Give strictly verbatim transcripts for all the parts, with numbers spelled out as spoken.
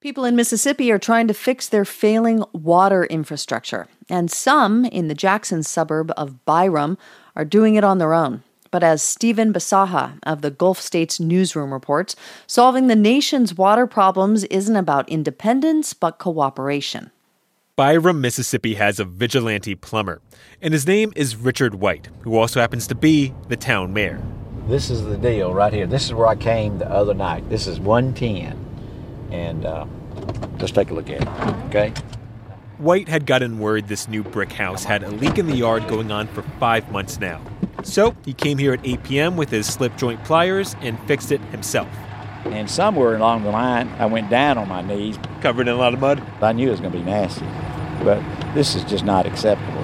People in Mississippi are trying to fix their failing water infrastructure, and some in the Jackson suburb of Byram are doing it on their own. But as Stephen Basaha of the Gulf States Newsroom reports, solving the nation's water problems isn't about independence, but cooperation. Byram, Mississippi has a vigilante plumber, and his name is Richard White, who also happens to be the town mayor. This is the deal right here. This is where I came the other night. This is one ten. And uh, let's take a look at it, okay? White had gotten word this new brick house had a leak in the yard going on for five months now. So he came here at eight p.m. with his slip joint pliers and fixed it himself. And somewhere along the line, I went down on my knees. Covered in a lot of mud? I knew it was going to be nasty, but this is just not acceptable.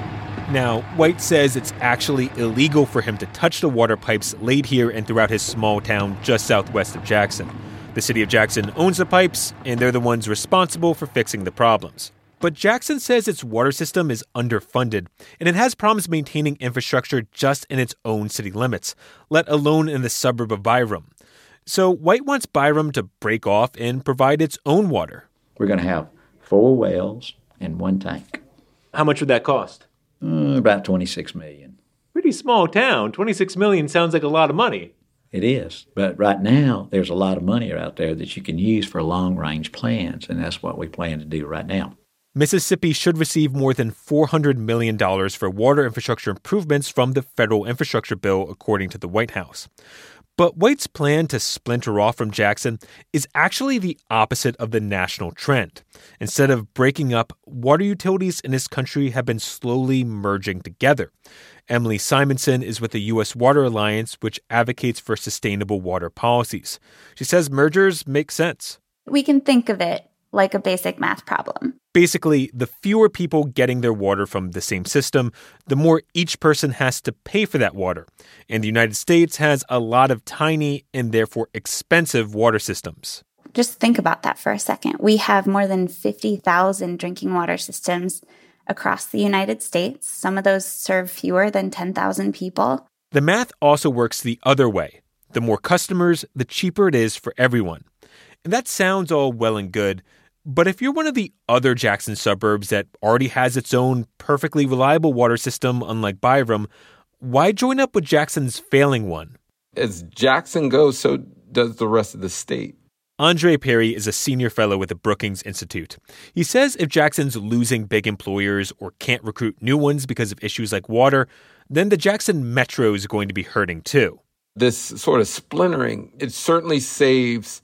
Now, White says it's actually illegal for him to touch the water pipes laid here and throughout his small town just southwest of Jackson. The city of Jackson owns the pipes, and they're the ones responsible for fixing the problems. But Jackson says its water system is underfunded, and it has problems maintaining infrastructure just in its own city limits, let alone in the suburb of Byram. So White wants Byram to break off and provide its own water. We're going to have four wells and one tank. How much would that cost? Uh, about twenty-six million dollars. Pretty small town. twenty-six million dollars sounds like a lot of money. It is. But right now, there's a lot of money out there that you can use for long-range plans, and that's what we plan to do right now. Mississippi should receive more than four hundred million dollars for water infrastructure improvements from the federal infrastructure bill, according to the White House. But White's plan to splinter off from Jackson is actually the opposite of the national trend. Instead of breaking up, water utilities in this country have been slowly merging together. Emily Simonson is with the U S Water Alliance, which advocates for sustainable water policies. She says mergers make sense. We can think of it like a basic math problem. Basically, the fewer people getting their water from the same system, the more each person has to pay for that water. And the United States has a lot of tiny and therefore expensive water systems. Just think about that for a second. We have more than fifty thousand drinking water systems across the United States. Some of those serve fewer than ten thousand people. The math also works the other way. The more customers, the cheaper it is for everyone. And that sounds all well and good, but if you're one of the other Jackson suburbs that already has its own perfectly reliable water system, unlike Byram, why join up with Jackson's failing one? As Jackson goes, so does the rest of the state. Andre Perry is a senior fellow with the Brookings Institute. He says if Jackson's losing big employers or can't recruit new ones because of issues like water, then the Jackson Metro is going to be hurting too. This sort of splintering, it certainly saves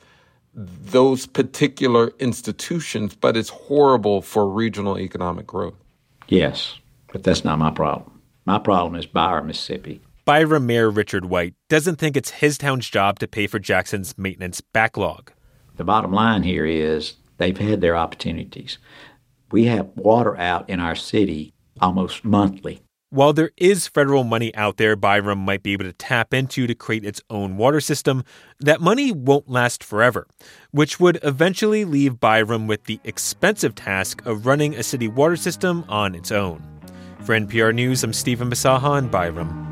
those particular institutions, but it's horrible for regional economic growth. Yes, but that's not my problem. My problem is Byram, Mississippi. Byram Mayor Richard White doesn't think it's his town's job to pay for Jackson's maintenance backlog. The bottom line here is they've had their opportunities. We have water out in our city almost monthly. While there is federal money out there Byram might be able to tap into to create its own water system, that money won't last forever, which would eventually leave Byram with the expensive task of running a city water system on its own. For N P R News, I'm Stephen Basaha in Byram.